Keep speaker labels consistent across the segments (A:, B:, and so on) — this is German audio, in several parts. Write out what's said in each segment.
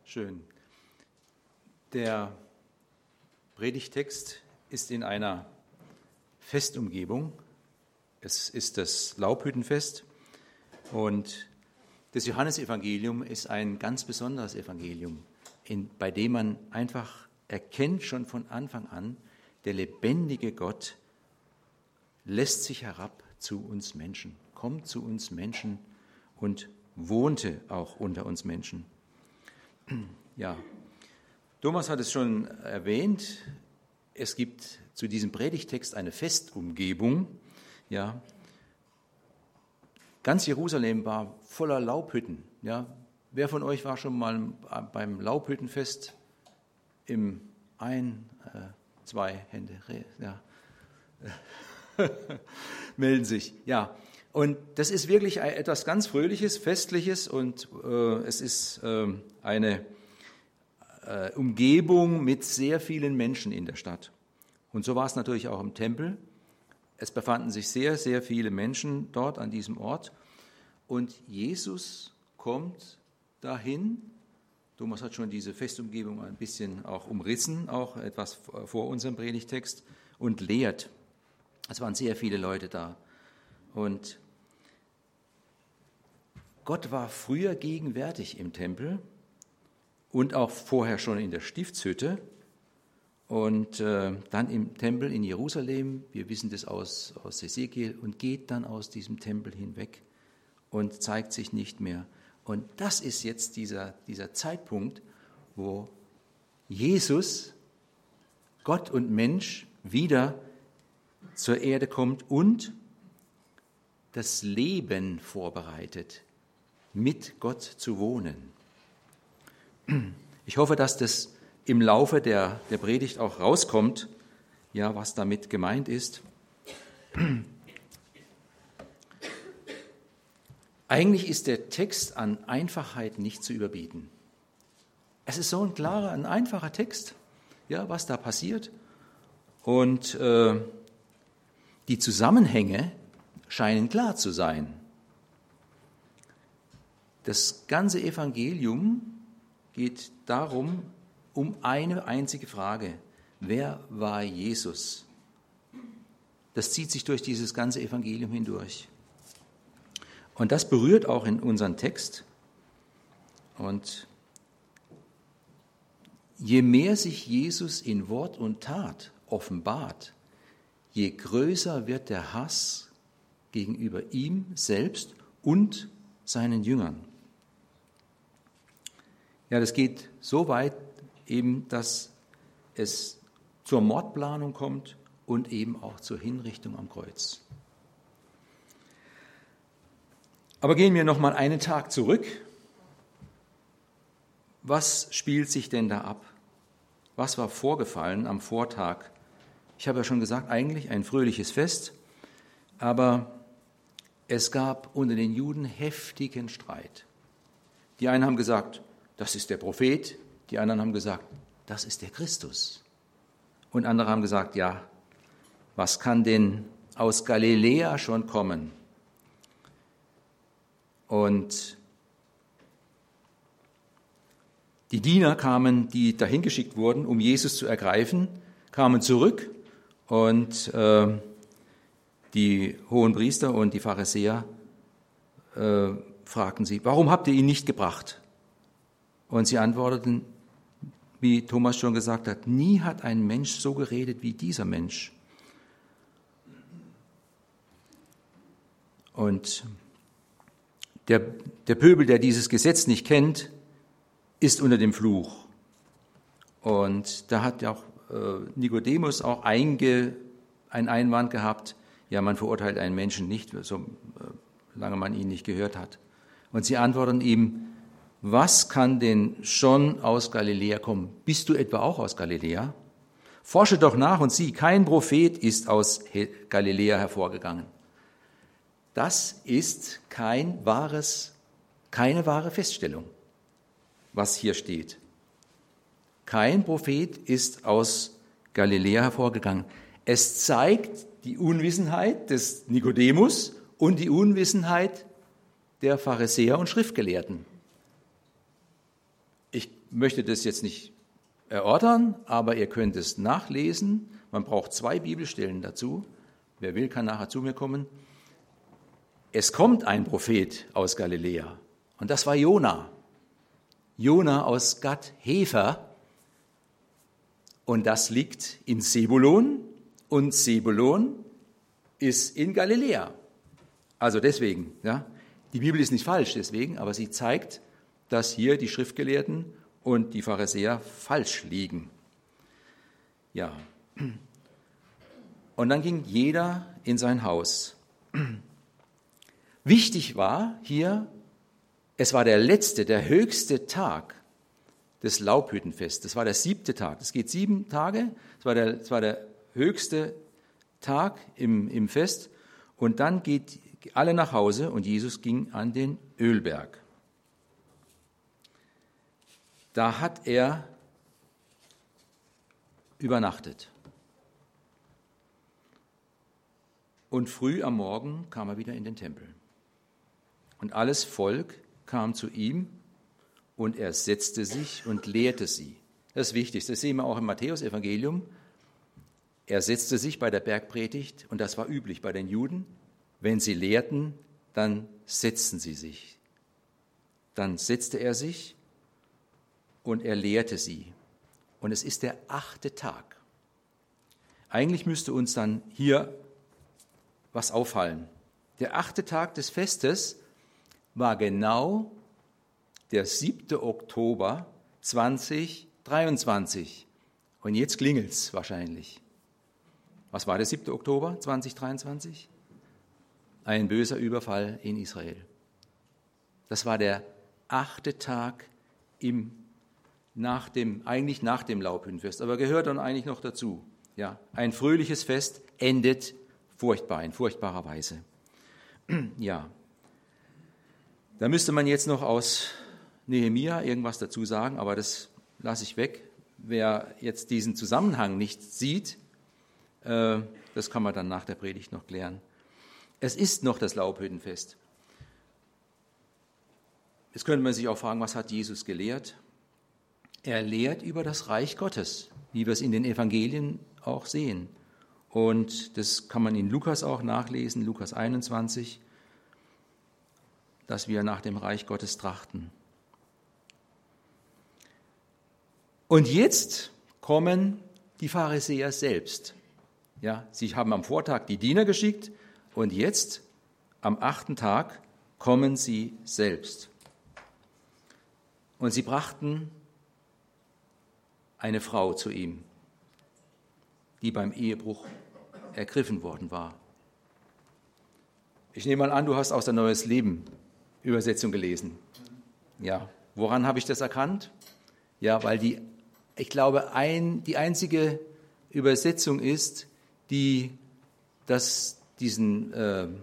A: Schön. Der Predigtext ist in einer Festumgebung. Es ist das Laubhüttenfest und das Johannesevangelium ist ein ganz besonderes Evangelium, bei dem man einfach erkennt schon von Anfang an, der lebendige Gott lässt sich herab zu uns Menschen, kommt zu uns Menschen und wohnte auch unter uns Menschen. Ja, Thomas hat es schon erwähnt, es gibt zu diesem Predigtext eine Festumgebung. Ja, ganz Jerusalem war voller Laubhütten. Ja, wer von euch war schon mal beim Laubhüttenfest? Zwei Hände, ja. Melden sich. Ja, und das ist wirklich etwas ganz Fröhliches, Festliches und es ist eine Umgebung mit sehr vielen Menschen in der Stadt. Und so war es natürlich auch im Tempel. Es befanden sich sehr, sehr viele Menschen dort an diesem Ort. Und Jesus kommt dahin. Thomas hat schon diese Festumgebung ein bisschen auch umrissen, auch etwas vor unserem Predigtext, und lehrt. Es waren sehr viele Leute da. Und Gott war früher gegenwärtig im Tempel und auch vorher schon in der Stiftshütte. Und dann im Tempel in Jerusalem, wir wissen das aus Hesekiel, und geht dann aus diesem Tempel hinweg und zeigt sich nicht mehr. Und das ist jetzt dieser Zeitpunkt, wo Jesus, Gott und Mensch, wieder zur Erde kommt und das Leben vorbereitet, mit Gott zu wohnen. Ich hoffe, dass das im Laufe der Predigt auch rauskommt, ja, was damit gemeint ist. Eigentlich ist der Text an Einfachheit nicht zu überbieten. Es ist so ein klarer, ein einfacher Text, ja, was da passiert. Und die Zusammenhänge scheinen klar zu sein. Das ganze Evangelium geht darum, um eine einzige Frage. Wer war Jesus? Das zieht sich durch dieses ganze Evangelium hindurch. Und das berührt auch in unseren Text. Und je mehr sich Jesus in Wort und Tat offenbart, je größer wird der Hass gegenüber ihm selbst und seinen Jüngern. Ja, das geht so weit eben, dass es zur Mordplanung kommt und eben auch zur Hinrichtung am Kreuz. Aber gehen wir noch mal einen Tag zurück. Was spielt sich denn da ab? Was war vorgefallen am Vortag? Ich habe ja schon gesagt, eigentlich ein fröhliches Fest, aber es gab unter den Juden heftigen Streit. Die einen haben gesagt, das ist der Prophet, die anderen haben gesagt, das ist der Christus. Und andere haben gesagt, ja, was kann denn aus Galiläa schon kommen? Und die Diener kamen, die dahin geschickt wurden, um Jesus zu ergreifen, kamen zurück und die Hohenpriester und die Pharisäer fragten sie, warum habt ihr ihn nicht gebracht? Und sie antworteten, wie Thomas schon gesagt hat, nie hat ein Mensch so geredet wie dieser Mensch. Und der Pöbel, der dieses Gesetz nicht kennt, ist unter dem Fluch. Und da hat ja auch Nikodemus auch einen Einwand gehabt, ja, man verurteilt einen Menschen nicht, solange man ihn nicht gehört hat. Und sie antworten ihm, was kann denn schon aus Galiläa kommen? Bist du etwa auch aus Galiläa? Forsche doch nach und sieh, kein Prophet ist aus Galiläa hervorgegangen. Das ist keine wahre Feststellung, was hier steht. Kein Prophet ist aus Galiläa hervorgegangen. Es zeigt die Unwissenheit des Nikodemus und die Unwissenheit der Pharisäer und Schriftgelehrten. Ich möchte das jetzt nicht erörtern, aber ihr könnt es nachlesen. Man braucht 2 Bibelstellen dazu. Wer will, kann nachher zu mir kommen. Es kommt ein Prophet aus Galiläa und das war Jona. Jona aus Gad-Hefer und das liegt in Sebulon und Sebulon ist in Galiläa. Also deswegen, ja, die Bibel ist nicht falsch deswegen, aber sie zeigt, dass hier die Schriftgelehrten und die Pharisäer falsch liegen. Ja. Und dann ging jeder in sein Haus. Wichtig war hier, es war der letzte, der höchste Tag des Laubhüttenfests. Das war der 7. Tag. Das geht 7 Tage. Es war der höchste Tag im Fest. Und dann geht alle nach Hause und Jesus ging an den Ölberg. Da hat er übernachtet. Und früh am Morgen kam er wieder in den Tempel. Und alles Volk kam zu ihm und er setzte sich und lehrte sie. Das ist wichtig, das sehen wir auch im Matthäus-Evangelium. Er setzte sich bei der Bergpredigt und das war üblich bei den Juden. Wenn sie lehrten, dann setzten sie sich. Dann setzte er sich und er lehrte sie. Und es ist der 8. Tag. Eigentlich müsste uns dann hier was auffallen. Der 8. Tag des Festes war genau der 7. Oktober 2023. Und jetzt klingelt's wahrscheinlich. Was war der 7. Oktober 2023? Ein böser Überfall in Israel. Das war der 8. Tag nach dem Laubhüttenfest, aber gehört dann eigentlich noch dazu. Ja, ein fröhliches Fest endet in furchtbarer Weise. Ja, da müsste man jetzt noch aus Nehemia irgendwas dazu sagen, aber das lasse ich weg. Wer jetzt diesen Zusammenhang nicht sieht, das kann man dann nach der Predigt noch klären. Es ist noch das Laubhüttenfest. Jetzt könnte man sich auch fragen, was hat Jesus gelehrt? Er lehrt über das Reich Gottes, wie wir es in den Evangelien auch sehen. Und das kann man in Lukas auch nachlesen, Lukas 21, dass wir nach dem Reich Gottes trachten. Und jetzt kommen die Pharisäer selbst. Ja, sie haben am Vortag die Diener geschickt und jetzt, am 8. Tag, kommen sie selbst. Und sie brachten eine Frau zu ihm, die beim Ehebruch ergriffen worden war. Ich nehme mal an, du hast aus der Neues Leben Übersetzung gelesen. Ja, woran habe ich das erkannt? Ja, weil ich glaube, die einzige Übersetzung ist, die diesen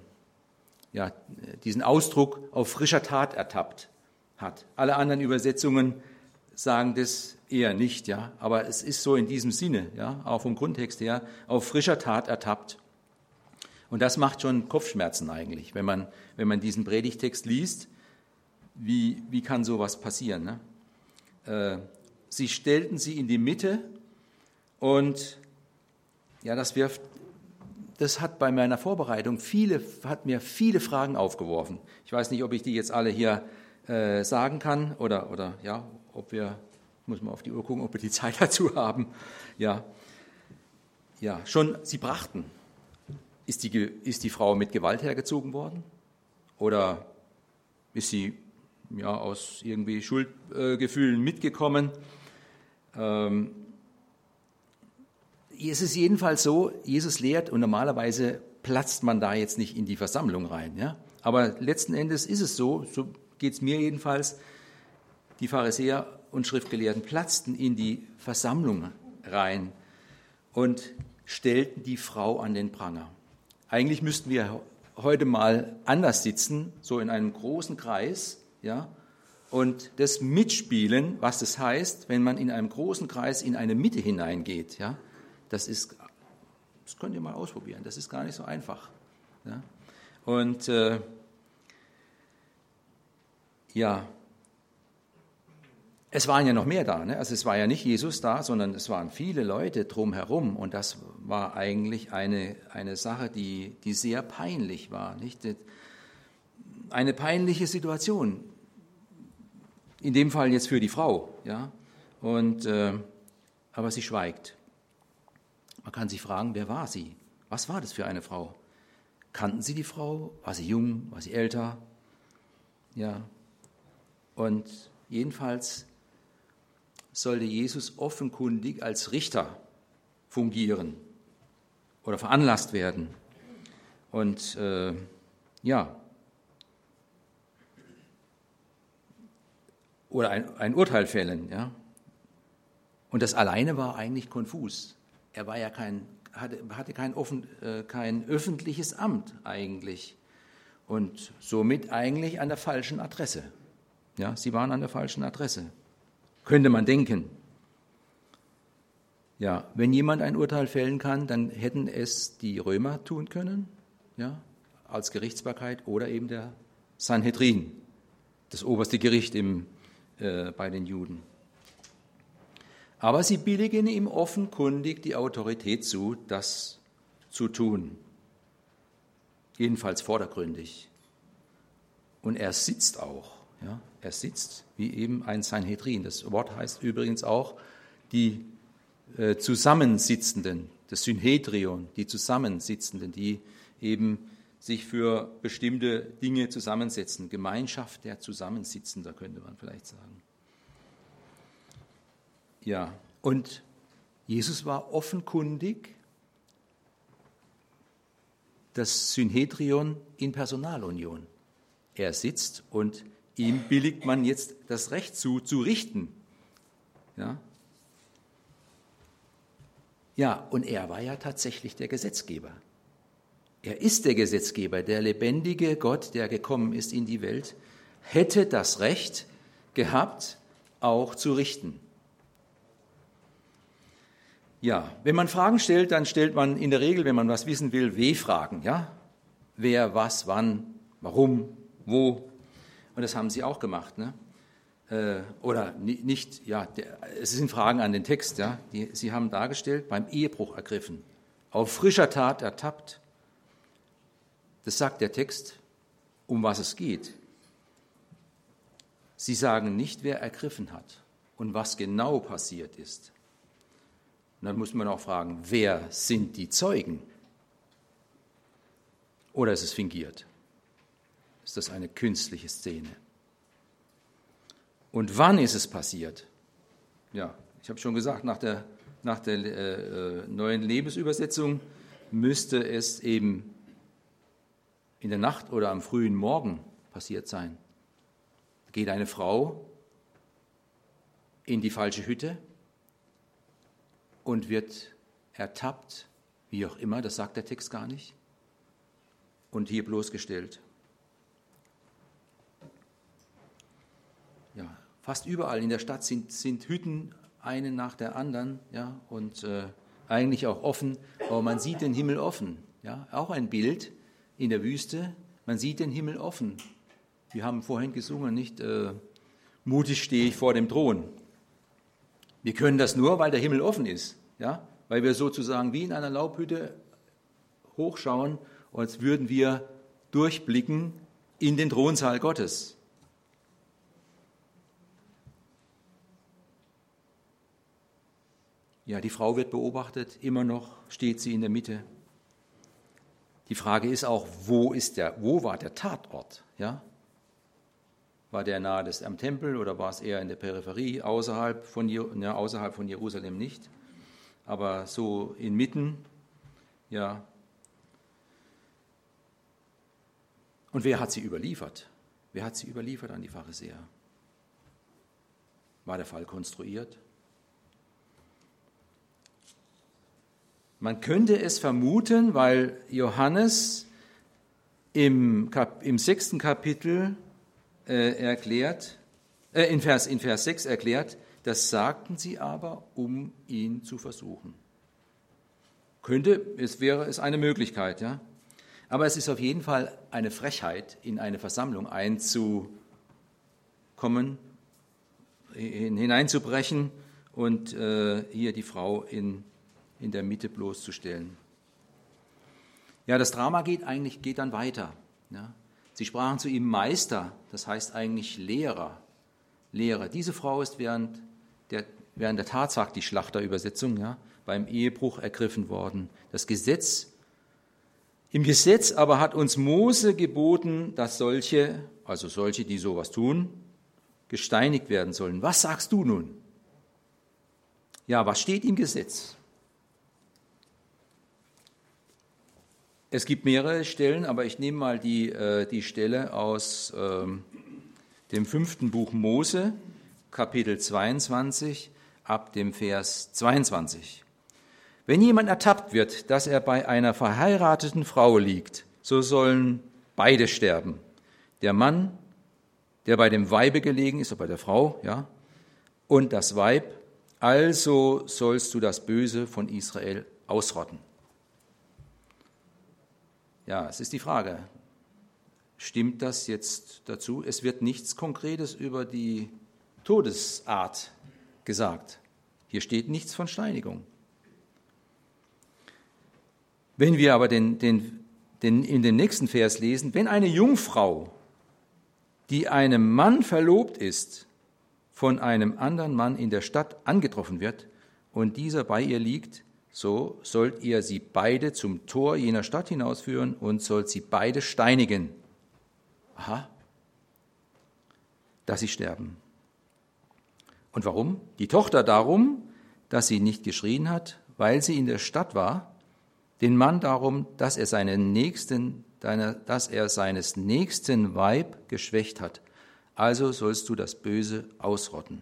A: Ausdruck auf frischer Tat ertappt hat. Alle anderen Übersetzungen sagen das eher nicht, ja, aber es ist so in diesem Sinne, ja, auch vom Grundtext her, auf frischer Tat ertappt. Und das macht schon Kopfschmerzen eigentlich, wenn man diesen Predigtext liest. Wie kann sowas passieren? Ne? Sie stellten sie in die Mitte und ja, das hat bei meiner Vorbereitung hat mir viele Fragen aufgeworfen. Ich weiß nicht, ob ich die jetzt alle hier sagen kann oder ja, muss man auf die Uhr gucken, ob wir die Zeit dazu haben. Ja, schon sie brachten. Ist die Frau mit Gewalt hergezogen worden? Oder ist sie aus irgendwie Schuldgefühlen mitgekommen? Es ist jedenfalls so, Jesus lehrt und normalerweise platzt man da jetzt nicht in die Versammlung rein. Ja? Aber letzten Endes ist es so geht es mir jedenfalls, die Pharisäer und Schriftgelehrten platzten in die Versammlung rein und stellten die Frau an den Pranger. Eigentlich müssten wir heute mal anders sitzen, so in einem großen Kreis, ja, und das mitspielen, was das heißt, wenn man in einem großen Kreis in eine Mitte hineingeht. Ja, das könnt ihr mal ausprobieren, das ist gar nicht so einfach. Ja. Und Es waren ja noch mehr da, ne? Also es war ja nicht Jesus da, sondern es waren viele Leute drumherum und das war eigentlich eine Sache, die sehr peinlich war, nicht? Eine peinliche Situation, in dem Fall jetzt für die Frau, ja? Aber sie schweigt. Man kann sich fragen, wer war sie? Was war das für eine Frau? Kannten Sie die Frau? War sie jung? War sie älter? Ja. Und jedenfalls sollte Jesus offenkundig als Richter fungieren oder veranlasst werden. Und oder ein Urteil fällen. Ja. Und das alleine war eigentlich konfus. Er war ja hatte kein öffentliches Amt eigentlich und somit eigentlich an der falschen Adresse. Ja, sie waren an der falschen Adresse, könnte man denken. Ja, wenn jemand ein Urteil fällen kann, dann hätten es die Römer tun können, ja, als Gerichtsbarkeit oder eben der Sanhedrin, das oberste Gericht bei den Juden. Aber sie billigen ihm offenkundig die Autorität zu, das zu tun. Jedenfalls vordergründig. Und er sitzt auch. Ja, er sitzt wie eben ein Sanhedrin. Das Wort heißt übrigens auch die Zusammensitzenden, das Synhedrion, die Zusammensitzenden, die eben sich für bestimmte Dinge zusammensetzen. Gemeinschaft der Zusammensitzender, könnte man vielleicht sagen. Ja, und Jesus war offenkundig das Synhedrion in Personalunion. Er sitzt und ihm billigt man jetzt das Recht zu richten. Ja? Ja, und er war ja tatsächlich der Gesetzgeber. Er ist der Gesetzgeber, der lebendige Gott, der gekommen ist in die Welt, hätte das Recht gehabt, auch zu richten. Ja, wenn man Fragen stellt, dann stellt man in der Regel, wenn man was wissen will, W-Fragen. Ja? Wer, was, wann, warum, wo. Und das haben sie auch gemacht. Ne? Oder nicht, ja, es sind Fragen an den Text. Ja? Sie haben dargestellt, beim Ehebruch ergriffen, auf frischer Tat ertappt. Das sagt der Text, um was es geht. Sie sagen nicht, wer ergriffen hat und was genau passiert ist. Und dann muss man auch fragen, wer sind die Zeugen? Oder ist es fingiert? Ist das eine künstliche Szene? Und wann ist es passiert? Ja, ich habe schon gesagt, nach der neuen Lebensübersetzung müsste es eben in der Nacht oder am frühen Morgen passiert sein. Da geht eine Frau in die falsche Hütte und wird ertappt, wie auch immer, das sagt der Text gar nicht, und hier bloßgestellt. Ja, fast überall in der Stadt sind Hütten, eine nach der anderen, ja, und eigentlich auch offen, aber man sieht den Himmel offen. Ja, auch ein Bild in der Wüste, man sieht den Himmel offen. Wir haben vorhin gesungen, nicht? Mutig stehe ich vor dem Thron. Wir können das nur, weil der Himmel offen ist, ja? Weil wir sozusagen wie in einer Laubhütte hochschauen, als würden wir durchblicken in den Thronsaal Gottes. Ja, die Frau wird beobachtet, immer noch steht sie in der Mitte. Die Frage ist auch, wo war der Tatort? Ja? War der nahe am Tempel oder war es eher in der Peripherie, außerhalb von Jerusalem nicht, aber so inmitten, ja. Und wer hat sie überliefert? Wer hat sie überliefert an die Pharisäer? War der Fall konstruiert? Man könnte es vermuten, weil Johannes im 6. Kapitel in Vers 6 erklärt, das sagten sie aber, um ihn zu versuchen. Wäre es eine Möglichkeit, ja. Aber es ist auf jeden Fall eine Frechheit, in eine Versammlung einzukommen, hineinzubrechen und hier die Frau in der Mitte bloßzustellen. Ja, das Drama geht dann weiter. Ja. Sie sprachen zu ihm Meister, das heißt eigentlich Lehrer. Diese Frau ist während der Tatsache, die Schlachterübersetzung, ja, beim Ehebruch ergriffen worden. Im Gesetz aber hat uns Mose geboten, dass solche, die sowas tun, gesteinigt werden sollen. Was sagst du nun? Ja, was steht im Gesetz? Es gibt mehrere Stellen, aber ich nehme mal die Stelle aus dem 5. Buch Mose, Kapitel 22, ab dem Vers 22. Wenn jemand ertappt wird, dass er bei einer verheirateten Frau liegt, so sollen beide sterben. Der Mann, der bei dem Weibe gelegen ist, oder bei der Frau, ja, und das Weib, also sollst du das Böse von Israel ausrotten. Ja, es ist die Frage, stimmt das jetzt dazu? Es wird nichts Konkretes über die Todesart gesagt. Hier steht nichts von Steinigung. Wenn wir aber in den nächsten Vers lesen, wenn eine Jungfrau, die einem Mann verlobt ist, von einem anderen Mann in der Stadt angetroffen wird und dieser bei ihr liegt, so sollt ihr sie beide zum Tor jener Stadt hinausführen und sollt sie beide steinigen. Aha, dass sie sterben. Und warum? Die Tochter darum, dass sie nicht geschrien hat, weil sie in der Stadt war, den Mann darum, dass er seines nächsten Weib geschwächt hat. Also sollst du das Böse ausrotten.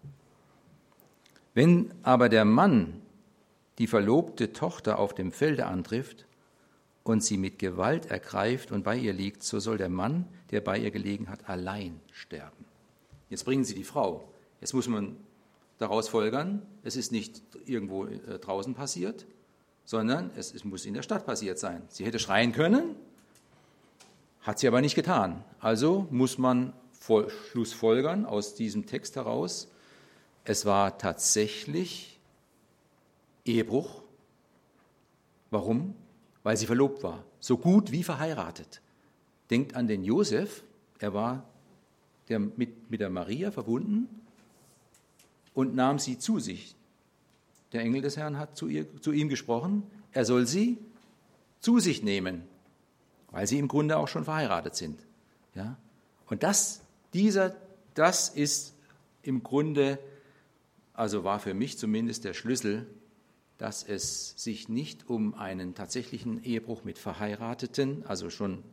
A: Wenn aber der Mann die verlobte Tochter auf dem Felde antrifft und sie mit Gewalt ergreift und bei ihr liegt, so soll der Mann, der bei ihr gelegen hat, allein sterben. Jetzt bringen sie die Frau. Jetzt muss man daraus folgern, es ist nicht irgendwo draußen passiert, sondern es muss in der Stadt passiert sein. Sie hätte schreien können, hat sie aber nicht getan. Also muss man schlussfolgern aus diesem Text heraus, es war tatsächlich Ehebruch. Warum? Weil sie verlobt war, so gut wie verheiratet. Denkt an den Josef, er war mit der Maria verbunden und nahm sie zu sich. Der Engel des Herrn hat zu ihm gesprochen, er soll sie zu sich nehmen, weil sie im Grunde auch schon verheiratet sind. Ja? Und das ist im Grunde, also war für mich zumindest der Schlüssel, dass es sich nicht um einen tatsächlichen Ehebruch mit Verheirateten, also schon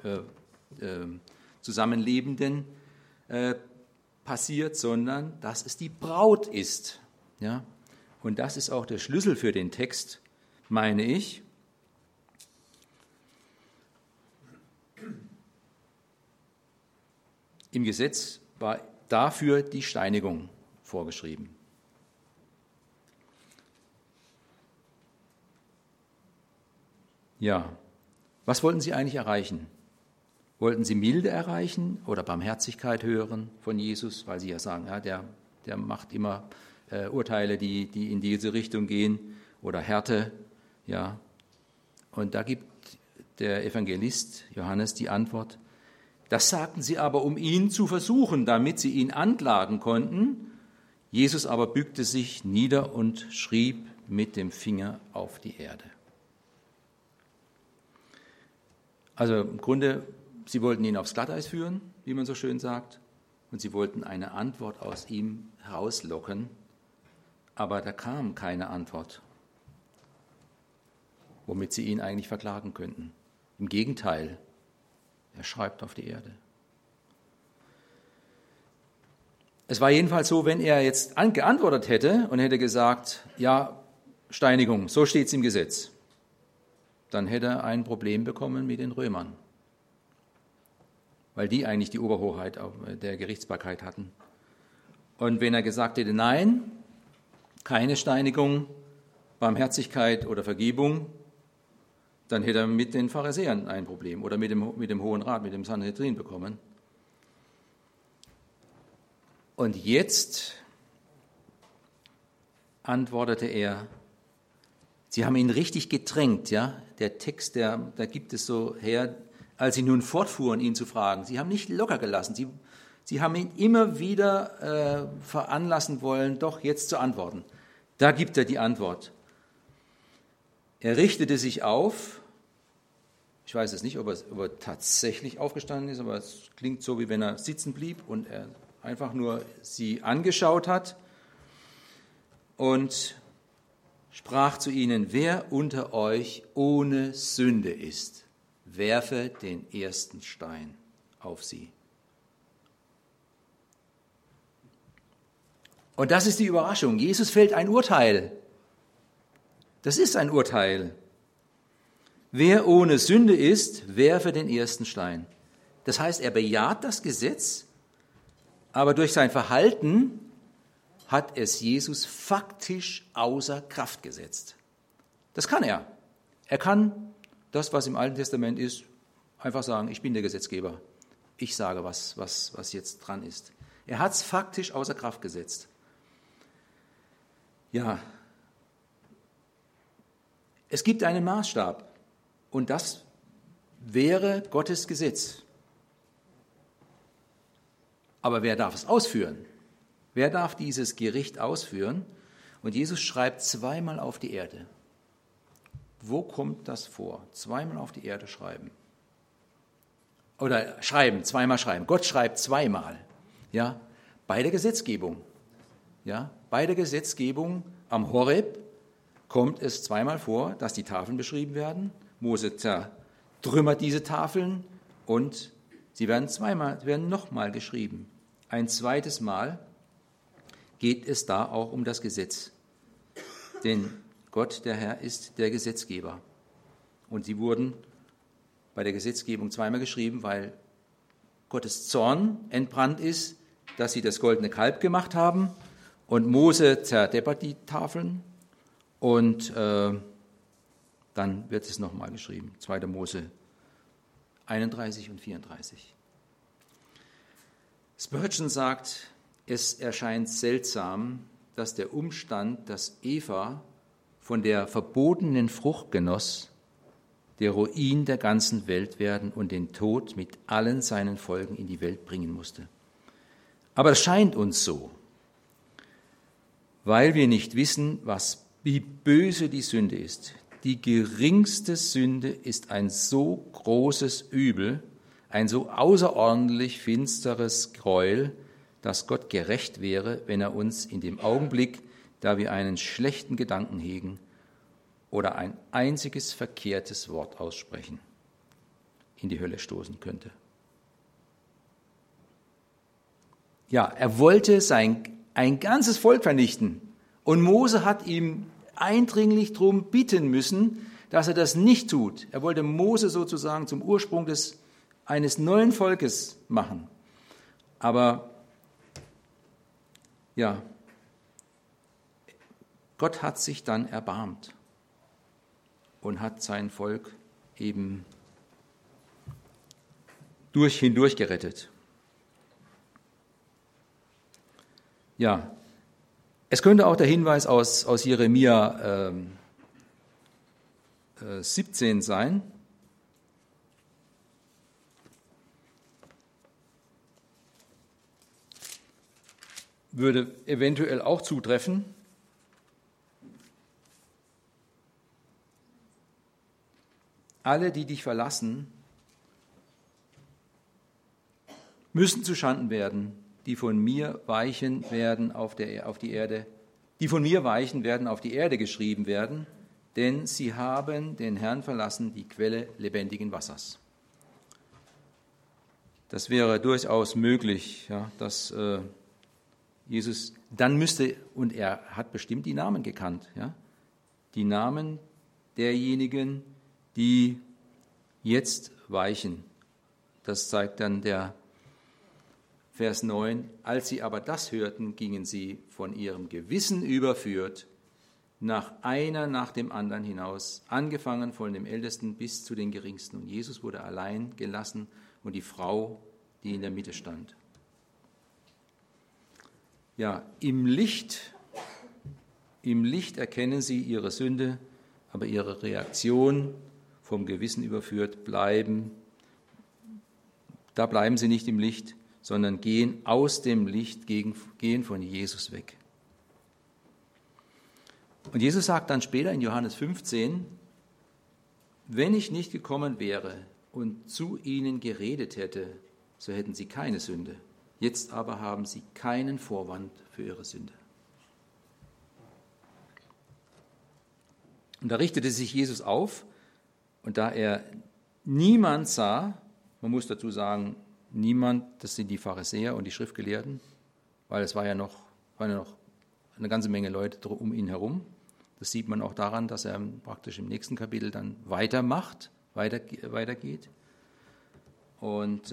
A: Zusammenlebenden passiert, sondern dass es die Braut ist. Ja? Und das ist auch der Schlüssel für den Text, meine ich. Im Gesetz war dafür die Steinigung vorgeschrieben. Ja, was wollten sie eigentlich erreichen? Wollten sie Milde erreichen oder Barmherzigkeit hören von Jesus, weil sie ja sagen, ja, der macht immer Urteile, die in diese Richtung gehen, oder Härte, ja. Und da gibt der Evangelist Johannes die Antwort: Das sagten sie aber, um ihn zu versuchen, damit sie ihn anklagen konnten. Jesus aber bückte sich nieder und schrieb mit dem Finger auf die Erde. Also im Grunde, sie wollten ihn aufs Glatteis führen, wie man so schön sagt, und sie wollten eine Antwort aus ihm herauslocken, aber da kam keine Antwort, womit sie ihn eigentlich verklagen könnten. Im Gegenteil, er schreibt auf die Erde. Es war jedenfalls so, wenn er jetzt geantwortet hätte und hätte gesagt, ja, Steinigung, so steht es im Gesetz, dann hätte er ein Problem bekommen mit den Römern, weil die eigentlich die Oberhoheit der Gerichtsbarkeit hatten. Und wenn er gesagt hätte, nein, keine Steinigung, Barmherzigkeit oder Vergebung, dann hätte er mit den Pharisäern ein Problem oder mit dem Hohen Rat, mit dem Sanhedrin bekommen. Und jetzt antwortete er, sie haben ihn richtig gedrängt, ja. Der Text, da gibt es so her, als sie nun fortfuhren, ihn zu fragen. Sie haben nicht locker gelassen. Sie haben ihn immer wieder veranlassen wollen, doch jetzt zu antworten. Da gibt er die Antwort. Er richtete sich auf. Ich weiß es nicht, ob er tatsächlich aufgestanden ist, aber es klingt so, wie wenn er sitzen blieb und er einfach nur sie angeschaut hat und sprach zu ihnen, wer unter euch ohne Sünde ist, werfe den ersten Stein auf sie. Und das ist die Überraschung. Jesus fällt ein Urteil. Das ist ein Urteil. Wer ohne Sünde ist, werfe den ersten Stein. Das heißt, er bejaht das Gesetz, aber durch sein Verhalten hat es Jesus faktisch außer Kraft gesetzt. Das kann er. Er kann das, was im Alten Testament ist, einfach sagen, ich bin der Gesetzgeber. Ich sage, was jetzt dran ist. Er hat es faktisch außer Kraft gesetzt. Ja, es gibt einen Maßstab und das wäre Gottes Gesetz. Aber wer darf es ausführen? Wer darf dieses Gericht ausführen? Und Jesus schreibt zweimal auf die Erde. Wo kommt das vor? Zweimal auf die Erde schreiben. Oder zweimal schreiben. Gott schreibt zweimal. Ja, bei der Gesetzgebung. Ja, bei der Gesetzgebung am Horeb kommt es zweimal vor, dass die Tafeln beschrieben werden. Mose zertrümmert diese Tafeln und sie werden nochmal geschrieben. Ein zweites Mal geht es da auch um das Gesetz. Denn Gott, der Herr, ist der Gesetzgeber. Und sie wurden bei der Gesetzgebung zweimal geschrieben, weil Gottes Zorn entbrannt ist, dass sie das goldene Kalb gemacht haben. Und Mose zerdeppert die Tafeln. Und dann wird es nochmal geschrieben. 2. Mose 31 und 34. Spurgeon sagt, es erscheint seltsam, dass der Umstand, dass Eva von der verbotenen Frucht genoss, der Ruin der ganzen Welt werden und den Tod mit allen seinen Folgen in die Welt bringen musste. Aber es scheint uns so, weil wir nicht wissen, wie böse die Sünde ist. Die geringste Sünde ist ein so großes Übel, ein so außerordentlich finsteres Gräuel, dass Gott gerecht wäre, wenn er uns in dem Augenblick, da wir einen schlechten Gedanken hegen oder ein einziges verkehrtes Wort aussprechen, in die Hölle stoßen könnte. Ja, er wollte ein ganzes Volk vernichten und Mose hat ihm eindringlich darum bitten müssen, dass er das nicht tut. Er wollte Mose sozusagen zum Ursprung eines neuen Volkes machen. Aber ja, Gott hat sich dann erbarmt und hat sein Volk eben hindurch gerettet. Ja, es könnte auch der Hinweis aus Jeremia 17 sein. Würde eventuell auch zutreffen. Alle, die dich verlassen, müssen zuschanden werden, die von mir weichen werden auf die Erde, die von mir weichen werden auf die Erde geschrieben werden, denn sie haben den Herrn verlassen, die Quelle lebendigen Wassers. Das wäre durchaus möglich, ja, dass Jesus dann müsste, und er hat bestimmt die Namen gekannt, ja, die Namen derjenigen, die jetzt weichen. Das zeigt dann der Vers 9. Als sie aber das hörten, gingen sie von ihrem Gewissen überführt, einer nach dem anderen hinaus, angefangen von dem Ältesten bis zu den Geringsten. Und Jesus wurde allein gelassen und die Frau, die in der Mitte stand. ja, im Licht erkennen sie ihre Sünde, aber ihre Reaktion, vom Gewissen überführt, bleiben sie nicht im Licht, sondern gehen aus dem Licht, gehen von Jesus weg. Und Jesus sagt dann später in Johannes 15, wenn ich nicht gekommen wäre und zu ihnen geredet hätte, so hätten sie keine Sünde. Jetzt aber haben sie keinen Vorwand für ihre Sünde. Und da richtete sich Jesus auf, und da er niemand sah, man muss dazu sagen, niemand, das sind die Pharisäer und die Schriftgelehrten, weil es waren ja noch eine ganze Menge Leute um ihn herum. Das sieht man auch daran, dass er praktisch im nächsten Kapitel dann weitergeht. Und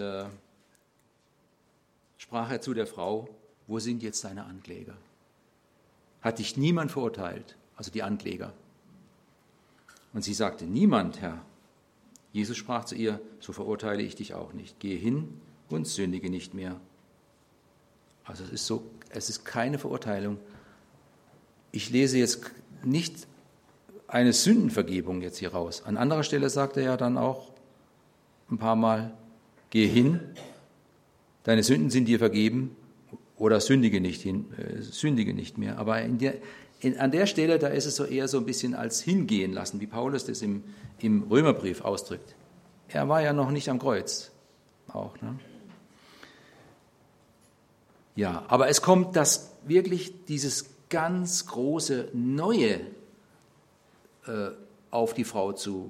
A: sprach er zu der Frau, wo sind jetzt deine Ankläger? Hat dich niemand verurteilt, also die Ankläger? Und sie sagte, niemand, Herr. Jesus sprach zu ihr, so verurteile ich dich auch nicht. Gehe hin und sündige nicht mehr. Also es ist keine Verurteilung. Ich lese jetzt nicht eine Sündenvergebung jetzt hier raus. An anderer Stelle sagt er ja dann auch ein paar Mal, gehe hin, deine Sünden sind dir vergeben oder sündige nicht mehr. Aber an der Stelle, da ist es so eher so ein bisschen als hingehen lassen, wie Paulus das im Römerbrief ausdrückt. Er war ja noch nicht am Kreuz. Auch, ne? Ja, aber es kommt dieses ganz große Neue auf die Frau zu.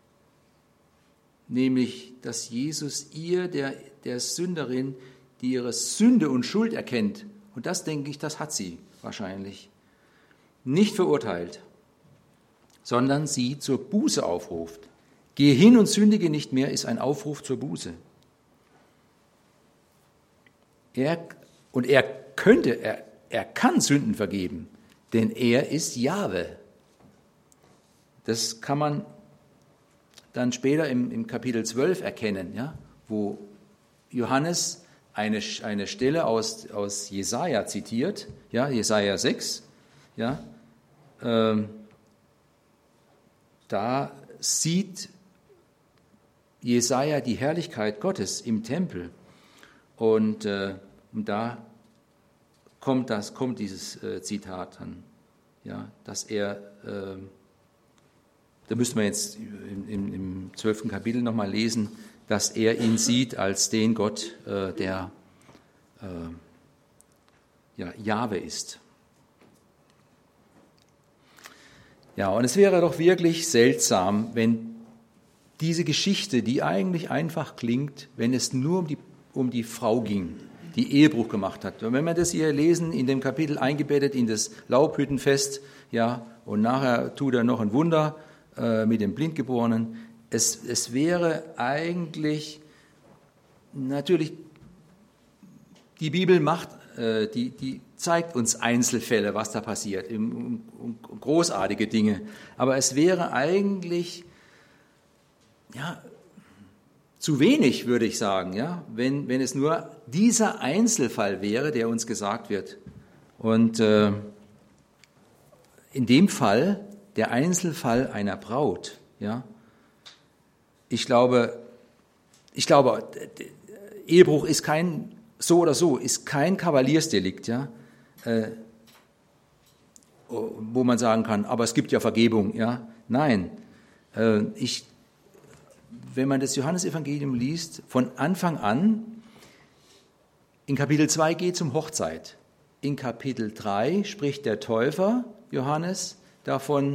A: Nämlich, dass Jesus ihr, der Sünderin, die ihre Sünde und Schuld erkennt, und das denke ich, das hat sie wahrscheinlich, nicht verurteilt, sondern sie zur Buße aufruft. Gehe hin und sündige nicht mehr, ist ein Aufruf zur Buße. Er kann Sünden vergeben, denn er ist Jahwe. Das kann man dann später im Kapitel 12 erkennen, ja, wo Johannes eine Stelle aus Jesaja zitiert, ja, Jesaja 6, ja, da sieht Jesaja die Herrlichkeit Gottes im Tempel und da kommt dieses Zitat dann, ja, dass er, da müsste man jetzt im 12. Kapitel nochmal lesen, dass er ihn sieht als den Gott, der Jahwe ist. Ja, und es wäre doch wirklich seltsam, wenn diese Geschichte, die eigentlich einfach klingt, wenn es nur um die Frau ging, die Ehebruch gemacht hat. Und wenn wir das hier lesen, in dem Kapitel eingebettet in das Laubhüttenfest, ja, und nachher tut er noch ein Wunder mit dem Blindgeborenen. Es wäre eigentlich, natürlich, die Bibel die zeigt uns Einzelfälle, was da passiert, großartige Dinge. Aber es wäre eigentlich, ja, zu wenig, würde ich sagen, ja, wenn es nur dieser Einzelfall wäre, der uns gesagt wird. Und in dem Fall, der Einzelfall einer Braut, ja, ich glaube, Ehebruch ist kein, so oder so, ist kein Kavaliersdelikt, ja, wo man sagen kann, aber es gibt ja Vergebung, ja. Nein, wenn man das Johannesevangelium liest, von Anfang an, in Kapitel 2 geht es um Hochzeit. In Kapitel 3 spricht der Täufer Johannes davon,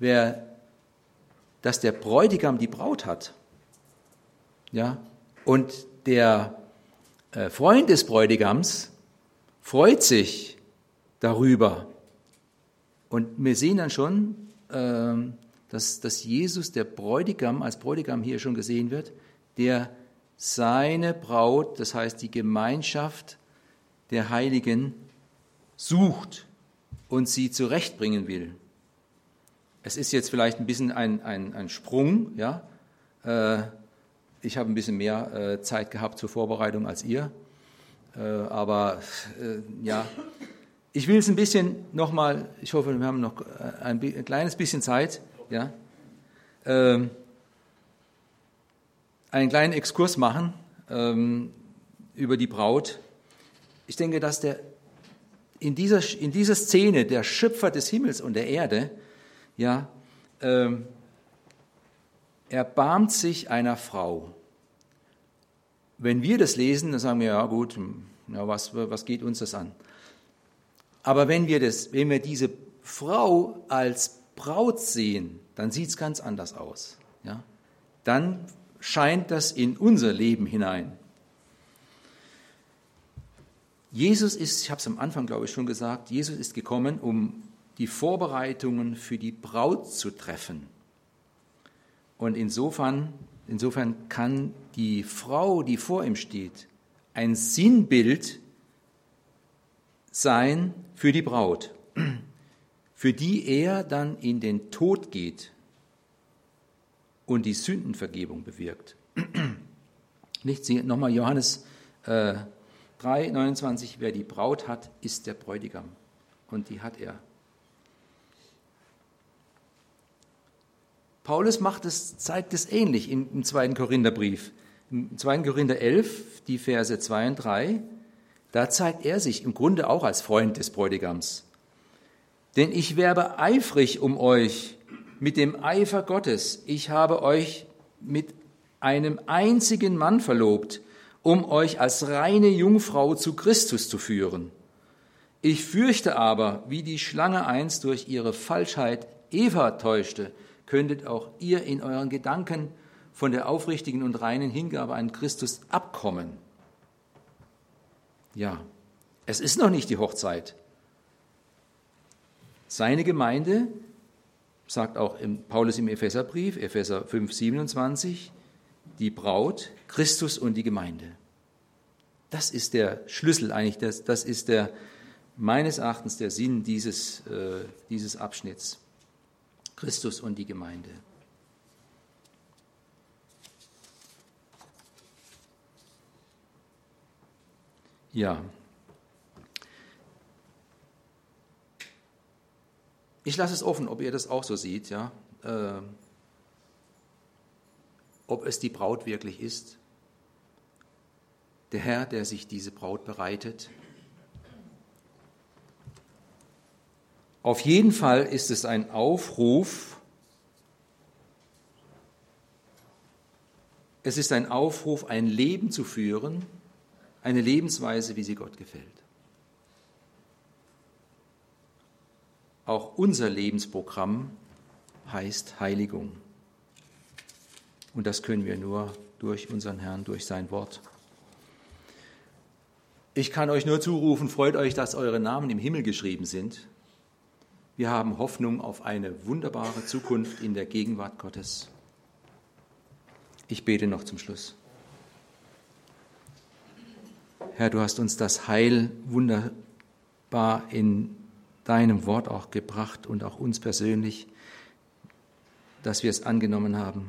A: dass der Bräutigam die Braut hat. Ja? Und der Freund des Bräutigams freut sich darüber. Und wir sehen dann schon, dass Jesus, der Bräutigam, als Bräutigam hier schon gesehen wird, der seine Braut, das heißt die Gemeinschaft der Heiligen, sucht und sie zurechtbringen will. Es ist jetzt vielleicht ein bisschen ein Sprung, ja. Ich habe ein bisschen mehr Zeit gehabt zur Vorbereitung als ihr, aber ja, Ich will es ein bisschen nochmal, ich hoffe, wir haben noch ein kleines bisschen Zeit, ja, einen kleinen Exkurs machen über die Braut. Ich denke, dass in dieser Szene der Schöpfer des Himmels und der Erde, ja, erbarmt sich einer Frau. Wenn wir das lesen, dann sagen wir, ja gut, ja, was geht uns das an? Aber wenn wir diese Frau als Braut sehen, dann sieht es ganz anders aus. Ja? Dann scheint das in unser Leben hinein. Jesus ist, ich habe es am Anfang, glaube ich, schon gesagt, Jesus ist gekommen, um die Vorbereitungen für die Braut zu treffen. Und insofern kann die Frau, die vor ihm steht, ein Sinnbild sein für die Braut, für die er dann in den Tod geht und die Sündenvergebung bewirkt. Nochmal Johannes 3,29, wer die Braut hat, ist der Bräutigam. Und die hat er. Paulus zeigt es ähnlich im 2. Korintherbrief. Im 2. Korinther 11, die Verse 2 und 3, da zeigt er sich im Grunde auch als Freund des Bräutigams. Denn ich werbe eifrig um euch mit dem Eifer Gottes. Ich habe euch mit einem einzigen Mann verlobt, um euch als reine Jungfrau zu Christus zu führen. Ich fürchte aber, wie die Schlange einst durch ihre Falschheit Eva täuschte, könntet auch ihr in euren Gedanken von der aufrichtigen und reinen Hingabe an Christus abkommen. Ja, es ist noch nicht die Hochzeit. Seine Gemeinde, sagt auch Paulus im Epheserbrief, Epheser 5, 27, die Braut, Christus und die Gemeinde. Das ist der Schlüssel eigentlich, das ist meines Erachtens der Sinn dieses Abschnitts. Christus und die Gemeinde. Ja. Ich lasse es offen, ob ihr das auch so seht, ja. Ob es die Braut wirklich ist. Der Herr, der sich diese Braut bereitet. Auf jeden Fall ist es ein Aufruf, ein Leben zu führen, eine Lebensweise, wie sie Gott gefällt. Auch unser Lebensprogramm heißt Heiligung. Und das können wir nur durch unseren Herrn, durch sein Wort. Ich kann euch nur zurufen, freut euch, dass eure Namen im Himmel geschrieben sind. Wir haben Hoffnung auf eine wunderbare Zukunft in der Gegenwart Gottes. Ich bete noch zum Schluss. Herr, du hast uns das Heil wunderbar in deinem Wort auch gebracht und auch uns persönlich, dass wir es angenommen haben.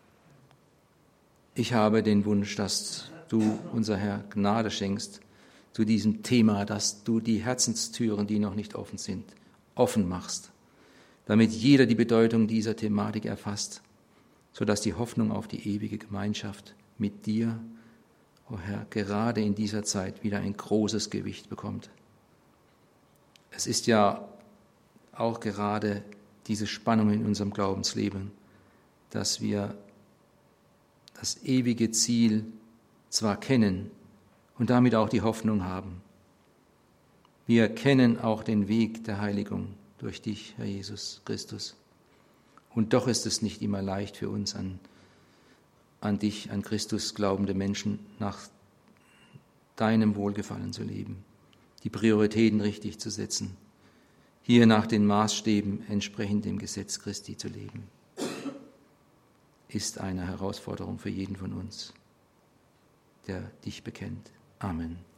A: Ich habe den Wunsch, dass du, unser Herr, Gnade schenkst zu diesem Thema, dass du die Herzenstüren, die noch nicht offen sind, offen machst, damit jeder die Bedeutung dieser Thematik erfasst, sodass die Hoffnung auf die ewige Gemeinschaft mit dir, o Herr, gerade in dieser Zeit wieder ein großes Gewicht bekommt. Es ist ja auch gerade diese Spannung in unserem Glaubensleben, dass wir das ewige Ziel zwar kennen und damit auch die Hoffnung haben. Wir kennen auch den Weg der Heiligung durch dich, Herr Jesus Christus. Und doch ist es nicht immer leicht für uns, an dich, an Christus glaubende Menschen nach deinem Wohlgefallen zu leben, die Prioritäten richtig zu setzen, hier nach den Maßstäben entsprechend dem Gesetz Christi zu leben, ist eine Herausforderung für jeden von uns, der dich bekennt. Amen.